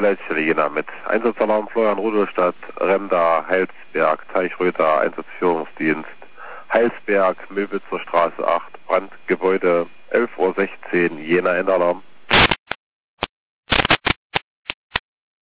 Leitstelle Jena mit Einsatzalarm Florian Rudolstadt, Remda, Heilsberg, Teichröther, Einsatzführungsdienst, Heilsberg, Möbitzer Straße 8, Brandgebäude, 11:16 Uhr, Jena Endalarm.